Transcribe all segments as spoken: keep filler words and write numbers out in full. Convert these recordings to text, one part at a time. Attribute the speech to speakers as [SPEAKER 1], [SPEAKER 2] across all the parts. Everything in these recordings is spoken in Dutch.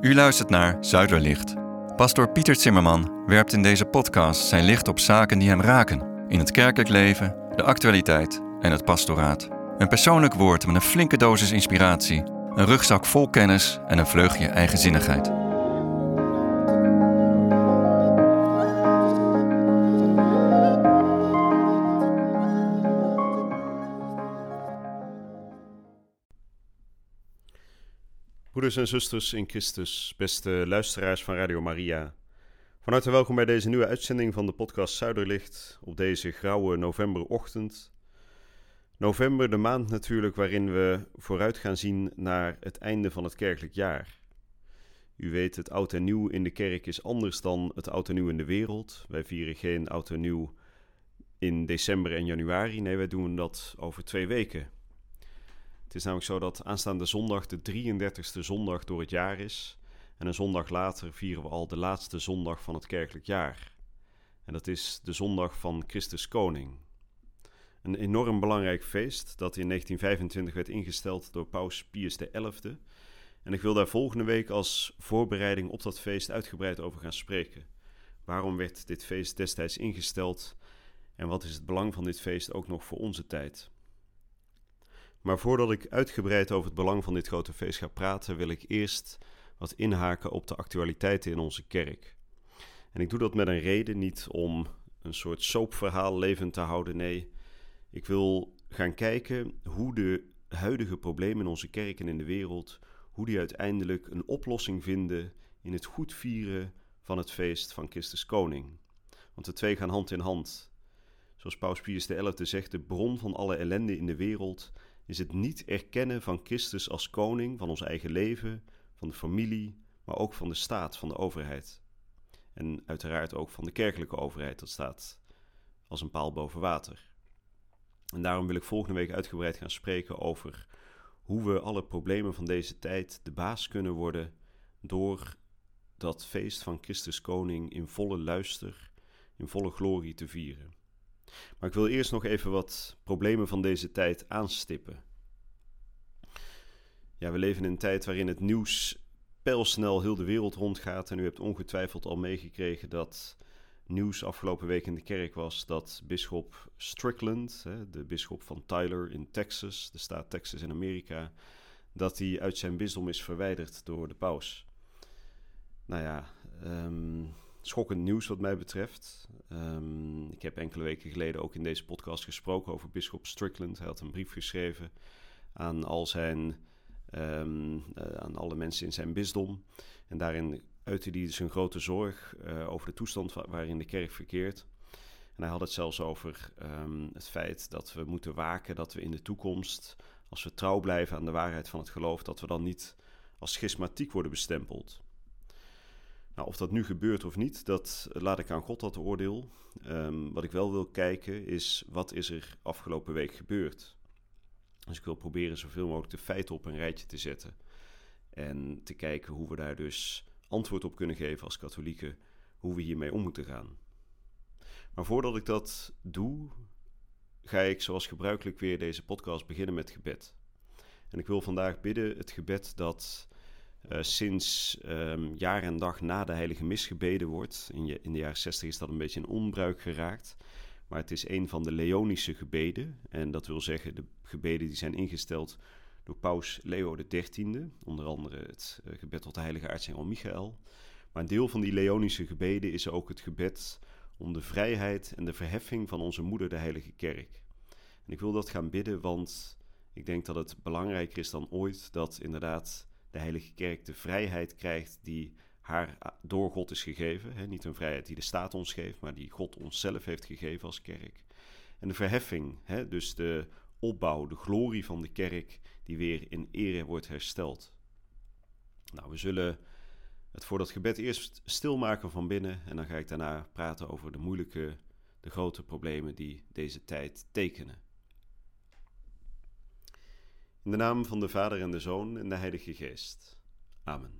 [SPEAKER 1] U luistert naar Zuiderlicht. Pastoor Pieter Zimmerman werpt in deze podcast zijn licht op zaken die hem raken. In het kerkelijk leven, de actualiteit en het pastoraat. Een persoonlijk woord met een flinke dosis inspiratie. Een rugzak vol kennis en een vleugje eigenzinnigheid.
[SPEAKER 2] Broeders en zusters in Christus, beste luisteraars van Radio Maria. Van harte welkom bij deze nieuwe uitzending van de podcast Zuiderlicht op deze grauwe novemberochtend. November, de maand natuurlijk waarin we vooruit gaan zien naar het einde van het kerkelijk jaar. U weet, het oud en nieuw in de kerk is anders dan het oud en nieuw in de wereld. Wij vieren geen oud en nieuw in december en januari, nee, wij doen dat over twee weken. Het is namelijk zo dat aanstaande zondag de drieëndertigste zondag door het jaar is. En een zondag later vieren we al de laatste zondag van het kerkelijk jaar. En dat is de zondag van Christus Koning. Een enorm belangrijk feest dat in negentien vijfentwintig werd ingesteld door paus Pius de elfde. En ik wil daar volgende week als voorbereiding op dat feest uitgebreid over gaan spreken. Waarom werd dit feest destijds ingesteld? En wat is het belang van dit feest ook nog voor onze tijd? Maar voordat ik uitgebreid over het belang van dit grote feest ga praten, wil ik eerst wat inhaken op de actualiteiten in onze kerk. En ik doe dat met een reden, niet om een soort soapverhaal levend te houden, nee. Ik wil gaan kijken hoe de huidige problemen in onze kerk en in de wereld, hoe die uiteindelijk een oplossing vinden in het goed vieren van het feest van Christus Koning. Want de twee gaan hand in hand. Zoals paus Pius de elfde zegt, de bron van alle ellende in de wereld is het niet erkennen van Christus als koning van ons eigen leven, van de familie, maar ook van de staat, van de overheid. En uiteraard ook van de kerkelijke overheid, dat staat als een paal boven water. En daarom wil ik volgende week uitgebreid gaan spreken over hoe we alle problemen van deze tijd de baas kunnen worden door dat feest van Christus Koning in volle luister, in volle glorie te vieren. Maar ik wil eerst nog even wat problemen van deze tijd aanstippen. Ja, we leven in een tijd waarin het nieuws pijlsnel heel de wereld rondgaat. En u hebt ongetwijfeld al meegekregen dat nieuws afgelopen week in de kerk was dat bisschop Strickland, de bisschop van Tyler in Texas, de staat Texas in Amerika, dat hij uit zijn bisdom is verwijderd door de paus. Nou ja, um, schokkend nieuws wat mij betreft. Um, ik heb enkele weken geleden ook in deze podcast gesproken over bisschop Strickland. Hij had een brief geschreven aan al zijn, um, uh, aan alle mensen in zijn bisdom. En daarin uitte hij zijn grote zorg uh, over de toestand wa- waarin de kerk verkeert. En hij had het zelfs over um, het feit dat we moeten waken, dat we in de toekomst, als we trouw blijven aan de waarheid van het geloof, dat we dan niet als schismatiek worden bestempeld. Nou, of dat nu gebeurt of niet, dat laat ik aan God dat oordeel. Um, wat ik wel wil kijken is, wat is er afgelopen week gebeurd? Dus ik wil proberen zoveel mogelijk de feiten op een rijtje te zetten. En te kijken hoe we daar dus antwoord op kunnen geven als katholieken, hoe we hiermee om moeten gaan. Maar voordat ik dat doe, ga ik zoals gebruikelijk weer deze podcast beginnen met gebed. En ik wil vandaag bidden het gebed dat Uh, sinds um, jaar en dag na de heilige mis gebeden wordt. In, je, in de jaren zestig is dat een beetje in onbruik geraakt. Maar het is een van de Leonische gebeden. En dat wil zeggen de gebeden die zijn ingesteld door paus Leo de dertiende. Onder andere het uh, gebed tot de heilige aartsengel Michael. Maar een deel van die Leonische gebeden is ook het gebed om de vrijheid en de verheffing van onze moeder, de heilige kerk. En ik wil dat gaan bidden, want ik denk dat het belangrijker is dan ooit dat inderdaad de heilige kerk de vrijheid krijgt die haar door God is gegeven. He, niet een vrijheid die de staat ons geeft, maar die God onszelf heeft gegeven als kerk. En de verheffing, he, dus de opbouw, de glorie van de kerk die weer in ere wordt hersteld. Nou, we zullen het voor dat gebed eerst stilmaken van binnen en dan ga ik daarna praten over de moeilijke, de grote problemen die deze tijd tekenen. In de naam van de Vader en de Zoon en de Heilige Geest. Amen.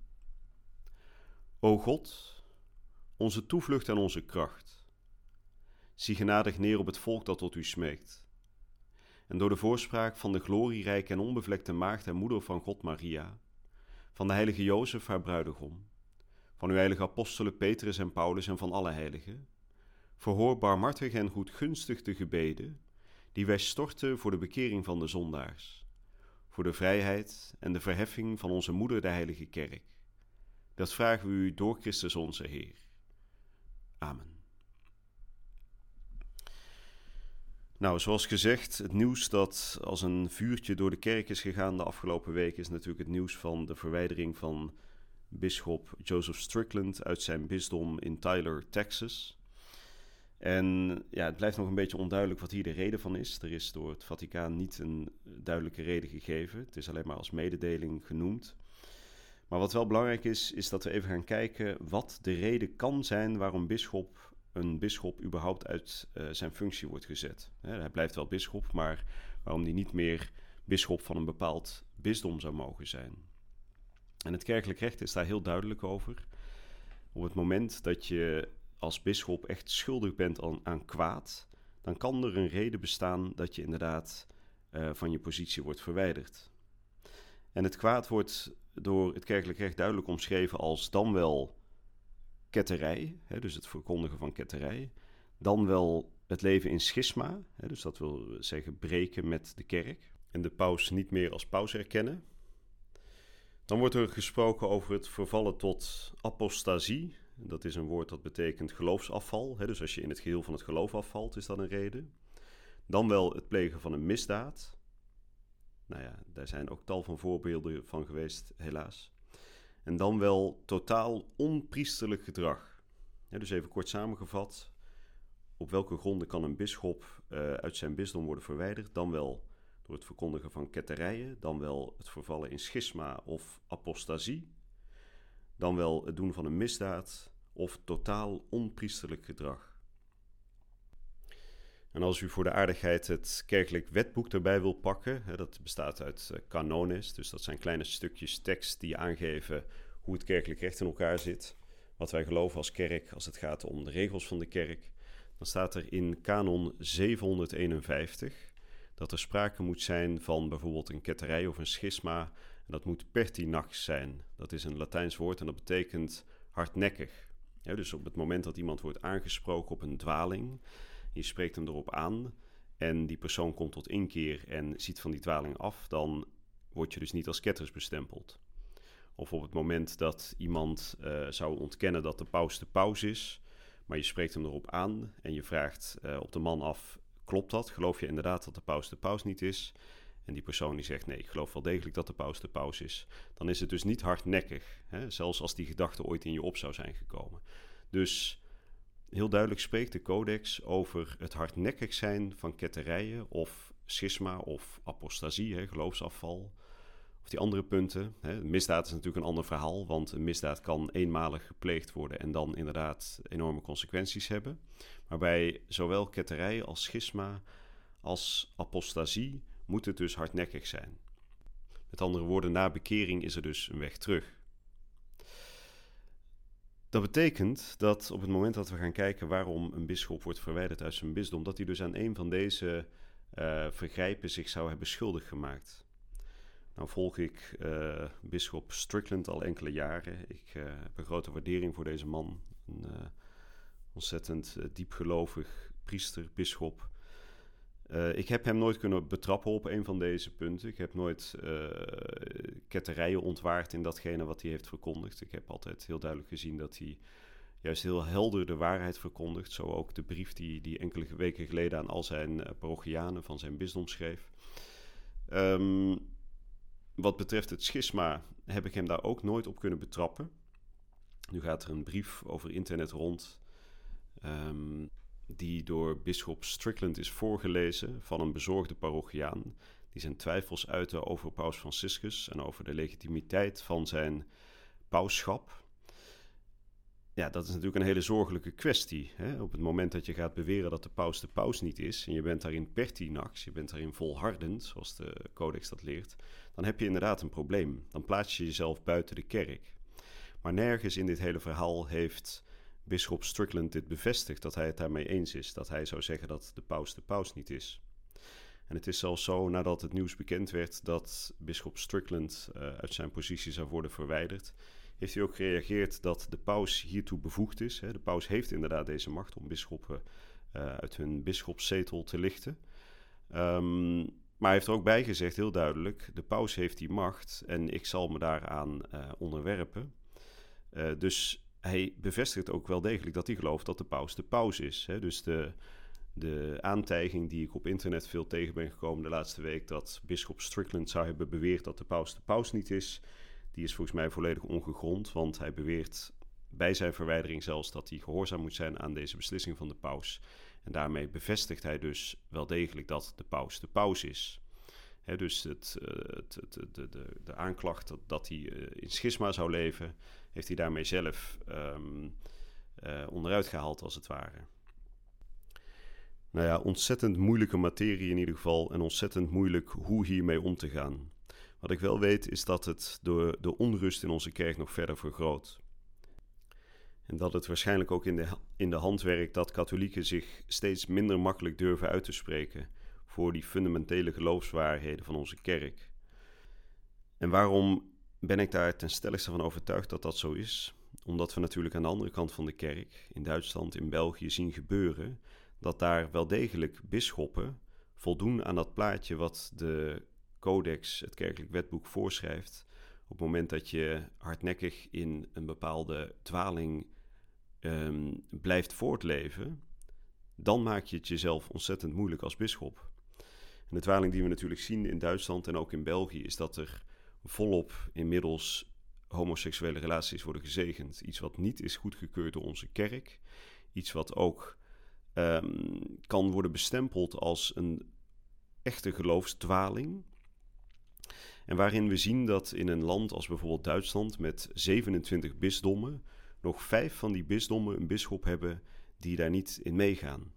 [SPEAKER 2] O God, onze toevlucht en onze kracht, zie genadig neer op het volk dat tot u smeekt. En door de voorspraak van de glorierijke en onbevlekte maagd en moeder van God Maria, van de heilige Jozef, haar bruidegom, van uw heilige apostelen Petrus en Paulus en van alle heiligen, verhoor barmhartig en goedgunstig de gebeden die wij storten voor de bekering van de zondaars, voor de vrijheid en de verheffing van onze moeder, de heilige kerk. Dat vragen we u door Christus onze Heer. Amen. Nou, zoals gezegd, het nieuws dat als een vuurtje door de kerk is gegaan de afgelopen week is natuurlijk het nieuws van de verwijdering van bisschop Joseph Strickland uit zijn bisdom in Tyler, Texas. En ja, het blijft nog een beetje onduidelijk wat hier de reden van is. Er is door het Vaticaan niet een duidelijke reden gegeven. Het is alleen maar als mededeling genoemd. Maar wat wel belangrijk is, is dat we even gaan kijken wat de reden kan zijn waarom bisschop, een bisschop überhaupt uit uh, zijn functie wordt gezet. He, hij blijft wel bisschop, maar waarom hij niet meer bisschop van een bepaald bisdom zou mogen zijn. En het kerkelijk recht is daar heel duidelijk over. Op het moment dat je als bisschop echt schuldig bent aan, aan kwaad, dan kan er een reden bestaan dat je inderdaad uh, van je positie wordt verwijderd. En het kwaad wordt door het kerkelijk recht duidelijk omschreven als dan wel ketterij, hè, dus het verkondigen van ketterij, dan wel het leven in schisma, hè, dus dat wil zeggen breken met de kerk en de paus niet meer als paus erkennen. Dan wordt er gesproken over het vervallen tot apostasie. Dat is een woord dat betekent geloofsafval. Hè? Dus als je in het geheel van het geloof afvalt, is dat een reden. Dan wel het plegen van een misdaad. Nou ja, daar zijn ook tal van voorbeelden van geweest, helaas. En dan wel totaal onpriesterlijk gedrag. Ja, dus even kort samengevat. Op welke gronden kan een bisschop uh, uit zijn bisdom worden verwijderd? Dan wel door het verkondigen van ketterijen. Dan wel het vervallen in schisma of apostasie. Dan wel het doen van een misdaad of totaal onpriesterlijk gedrag. En als u voor de aardigheid het kerkelijk wetboek erbij wil pakken, hè, dat bestaat uit uh, kanones, dus dat zijn kleine stukjes tekst die aangeven hoe het kerkelijk recht in elkaar zit, wat wij geloven als kerk als het gaat om de regels van de kerk, dan staat er in kanon zevenhonderdeenenvijftig dat er sprake moet zijn van bijvoorbeeld een ketterij of een schisma. En dat moet pertinax zijn. Dat is een Latijns woord en dat betekent hardnekkig. Ja, dus op het moment dat iemand wordt aangesproken op een dwaling, je spreekt hem erop aan en die persoon komt tot inkeer en ziet van die dwaling af, dan word je dus niet als ketters bestempeld. Of op het moment dat iemand uh, zou ontkennen dat de paus de paus is, maar je spreekt hem erop aan en je vraagt uh, op de man af, klopt dat? Geloof je inderdaad dat de paus de paus niet is? En die persoon die zegt, nee, ik geloof wel degelijk dat de paus de paus is. Dan is het dus niet hardnekkig, hè? Zelfs als die gedachte ooit in je op zou zijn gekomen. Dus heel duidelijk spreekt de codex over het hardnekkig zijn van ketterijen of schisma of apostasie, hè, geloofsafval. Of die andere punten. Hè. Misdaad is natuurlijk een ander verhaal, want een misdaad kan eenmalig gepleegd worden en dan inderdaad enorme consequenties hebben. Maar bij zowel ketterij als schisma als apostasie moet het dus hardnekkig zijn. Met andere woorden, na bekering is er dus een weg terug. Dat betekent dat op het moment dat we gaan kijken waarom een bisschop wordt verwijderd uit zijn bisdom, dat hij dus aan een van deze uh, vergrijpen zich zou hebben schuldig gemaakt. Nou volg ik uh, bisschop Strickland al enkele jaren. Ik uh, heb een grote waardering voor deze man. Een uh, ontzettend uh, diepgelovig priester, bisschop. Uh, ik heb hem nooit kunnen betrappen op een van deze punten. Ik heb nooit uh, ketterijen ontwaard in datgene wat hij heeft verkondigd. Ik heb altijd heel duidelijk gezien dat hij juist heel helder de waarheid verkondigt. Zo ook de brief die hij enkele weken geleden aan al zijn uh, parochianen van zijn bisdom schreef. Um, wat betreft het schisma heb ik hem daar ook nooit op kunnen betrappen. Nu gaat er een brief over internet rond Um, die door bisschop Strickland is voorgelezen van een bezorgde parochiaan die zijn twijfels uitte over paus Franciscus en over de legitimiteit van zijn pausschap. Ja, dat is natuurlijk een hele zorgelijke kwestie. Hè? Op het moment dat je gaat beweren dat de paus de paus niet is en je bent daarin pertinax, je bent daarin volhardend, zoals de codex dat leert, dan heb je inderdaad een probleem. Dan plaats je jezelf buiten de kerk. Maar nergens in dit hele verhaal heeft bisschop Strickland dit bevestigt, dat hij het daarmee eens is, dat hij zou zeggen dat de paus de paus niet is. En het is zelfs zo, nadat het nieuws bekend werd dat bisschop Strickland uh, uit zijn positie zou worden verwijderd, heeft hij ook gereageerd dat de paus hiertoe bevoegd is. Hè. De paus heeft inderdaad deze macht om bisschoppen uh, uit hun bisschopszetel te lichten. Um, maar hij heeft er ook bij gezegd, heel duidelijk, de paus heeft die macht en ik zal me daaraan uh, onderwerpen. Uh, dus hij bevestigt ook wel degelijk dat hij gelooft dat de paus de paus is. Hè. Dus de, de aantijging die ik op internet veel tegen ben gekomen de laatste week, dat bisschop Strickland zou hebben beweerd dat de paus de paus niet is, die is volgens mij volledig ongegrond, want hij beweert bij zijn verwijdering zelfs dat hij gehoorzaam moet zijn aan deze beslissing van de paus. En daarmee bevestigt hij dus wel degelijk dat de paus de paus is. He, dus het, uh, het, het, de, de, de aanklacht dat, dat hij uh, in schisma zou leven, heeft hij daarmee zelf um, uh, onderuit gehaald als het ware. Nou ja, ontzettend moeilijke materie in ieder geval en ontzettend moeilijk hoe hiermee om te gaan. Wat ik wel weet is dat het door de onrust in onze kerk nog verder vergroot. En dat het waarschijnlijk ook in de, in de hand werkt dat katholieken zich steeds minder makkelijk durven uit te spreken voor die fundamentele geloofswaarheden van onze kerk. En waarom ben ik daar ten stelligste van overtuigd dat dat zo is? Omdat we natuurlijk aan de andere kant van de kerk, in Duitsland, in België, zien gebeuren dat daar wel degelijk bisschoppen voldoen aan dat plaatje wat de codex, het kerkelijk wetboek, voorschrijft. Op het moment dat je hardnekkig in een bepaalde dwaling um, blijft voortleven, dan maak je het jezelf ontzettend moeilijk als bisschop. En de dwaling die we natuurlijk zien in Duitsland en ook in België is dat er volop inmiddels homoseksuele relaties worden gezegend. Iets wat niet is goedgekeurd door onze kerk. Iets wat ook um, kan worden bestempeld als een echte geloofsdwaling. En waarin we zien dat in een land als bijvoorbeeld Duitsland met zevenentwintig bisdommen nog vijf van die bisdommen een bisschop hebben die daar niet in meegaan.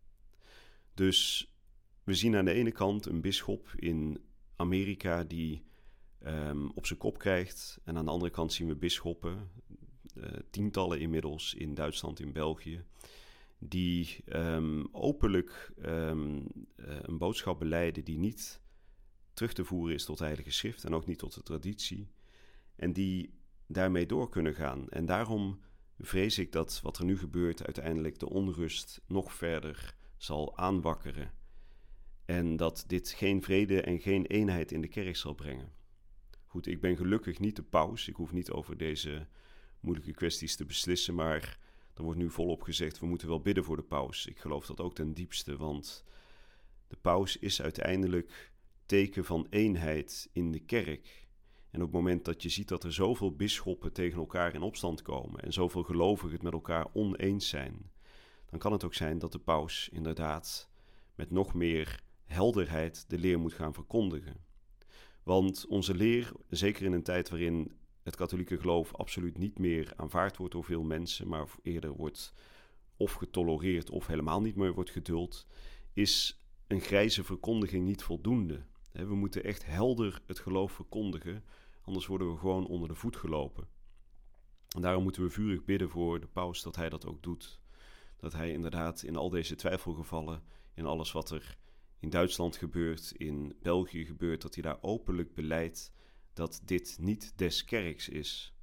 [SPEAKER 2] Dus we zien aan de ene kant een bisschop in Amerika die um, op zijn kop krijgt. En aan de andere kant zien we bisschoppen, uh, tientallen inmiddels in Duitsland, in België, die um, openlijk um, uh, een boodschap belijden die niet terug te voeren is tot de Heilige Schrift en ook niet tot de traditie. En die daarmee door kunnen gaan. En daarom vrees ik dat wat er nu gebeurt uiteindelijk de onrust nog verder zal aanwakkeren. En dat dit geen vrede en geen eenheid in de kerk zal brengen. Goed, ik ben gelukkig niet de paus. Ik hoef niet over deze moeilijke kwesties te beslissen. Maar er wordt nu volop gezegd, we moeten wel bidden voor de paus. Ik geloof dat ook ten diepste, want de paus is uiteindelijk teken van eenheid in de kerk. En op het moment dat je ziet dat er zoveel bisschoppen tegen elkaar in opstand komen en zoveel gelovigen het met elkaar oneens zijn, dan kan het ook zijn dat de paus inderdaad met nog meer helderheid de leer moet gaan verkondigen. Want onze leer, zeker in een tijd waarin het katholieke geloof absoluut niet meer aanvaard wordt door veel mensen, maar eerder wordt of getolereerd of helemaal niet meer wordt geduld, is een grijze verkondiging niet voldoende. We moeten echt helder het geloof verkondigen, anders worden we gewoon onder de voet gelopen. En daarom moeten we vurig bidden voor de paus dat hij dat ook doet. Dat hij inderdaad in al deze twijfelgevallen, in alles wat er in Duitsland gebeurt, in België gebeurt, dat hij daar openlijk belijdt dat dit niet des kerks is.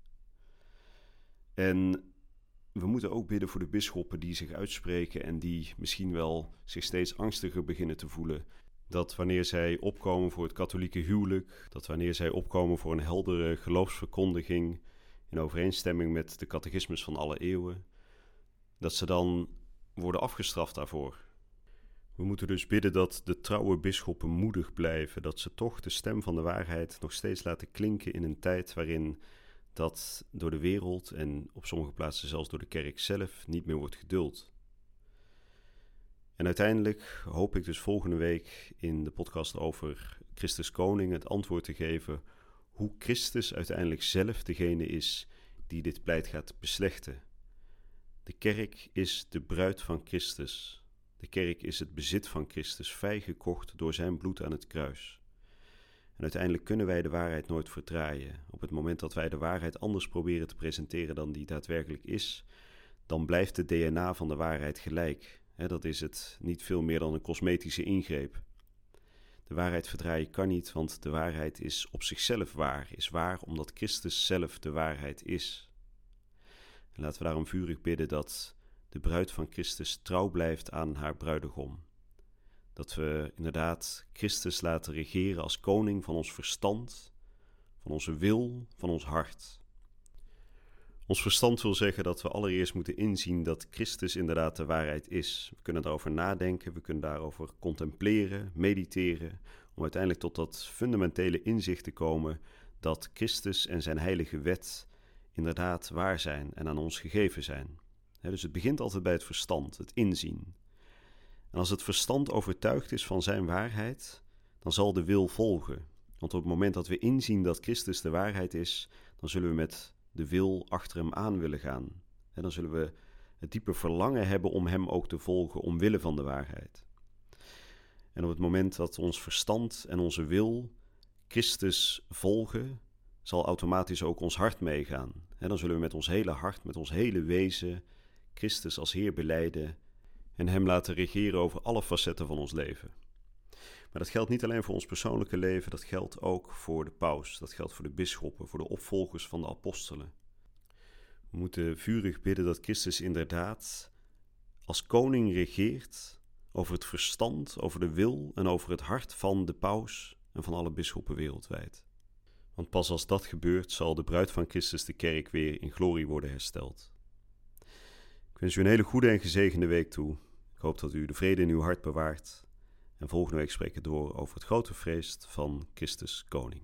[SPEAKER 2] En we moeten ook bidden voor de bisschoppen die zich uitspreken en die misschien wel zich steeds angstiger beginnen te voelen. Dat wanneer zij opkomen voor het katholieke huwelijk, dat wanneer zij opkomen voor een heldere geloofsverkondiging in overeenstemming met de catechismus van alle eeuwen, dat ze dan worden afgestraft daarvoor. We moeten dus bidden dat de trouwe bisschoppen moedig blijven, dat ze toch de stem van de waarheid nog steeds laten klinken in een tijd waarin dat door de wereld en op sommige plaatsen zelfs door de kerk zelf niet meer wordt geduld. En uiteindelijk hoop ik dus volgende week in de podcast over Christus Koning het antwoord te geven hoe Christus uiteindelijk zelf degene is die dit pleit gaat beslechten. De kerk is de bruid van Christus. De kerk is het bezit van Christus, vrijgekocht door zijn bloed aan het kruis. En uiteindelijk kunnen wij de waarheid nooit verdraaien. Op het moment dat wij de waarheid anders proberen te presenteren dan die daadwerkelijk is, dan blijft het D N A van de waarheid gelijk. He, dat is het niet veel meer dan een cosmetische ingreep. De waarheid verdraaien kan niet, want de waarheid is op zichzelf waar. Is waar omdat Christus zelf de waarheid is. En laten we daarom vurig bidden dat de bruid van Christus trouw blijft aan haar bruidegom. Dat we inderdaad Christus laten regeren als koning van ons verstand, van onze wil, van ons hart. Ons verstand wil zeggen dat we allereerst moeten inzien dat Christus inderdaad de waarheid is. We kunnen daarover nadenken, we kunnen daarover contempleren, mediteren, om uiteindelijk tot dat fundamentele inzicht te komen dat Christus en zijn heilige wet inderdaad waar zijn en aan ons gegeven zijn. He, dus het begint altijd bij het verstand, het inzien. En als het verstand overtuigd is van zijn waarheid, dan zal de wil volgen. Want op het moment dat we inzien dat Christus de waarheid is, dan zullen we met de wil achter hem aan willen gaan. En dan zullen we het diepe verlangen hebben om hem ook te volgen, omwille van de waarheid. En op het moment dat ons verstand en onze wil Christus volgen, zal automatisch ook ons hart meegaan. En dan zullen we met ons hele hart, met ons hele wezen, Christus als Heer belijden en hem laten regeren over alle facetten van ons leven. Maar dat geldt niet alleen voor ons persoonlijke leven, dat geldt ook voor de paus, dat geldt voor de bisschoppen, voor de opvolgers van de apostelen. We moeten vurig bidden dat Christus inderdaad als koning regeert over het verstand, over de wil en over het hart van de paus en van alle bisschoppen wereldwijd. Want pas als dat gebeurt, zal de bruid van Christus de kerk weer in glorie worden hersteld. Ik wens u een hele goede en gezegende week toe. Ik hoop dat u de vrede in uw hart bewaart. En volgende week spreken we door over het grote feest van Christus Koning.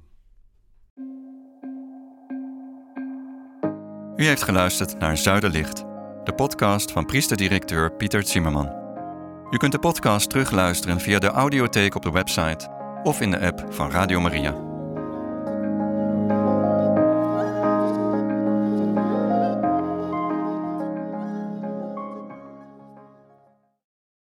[SPEAKER 1] U heeft geluisterd naar Zuiderlicht, de podcast van priester-directeur Pieter Zimmerman. U kunt de podcast terugluisteren via de audiotheek op de website of in de app van Radio Maria.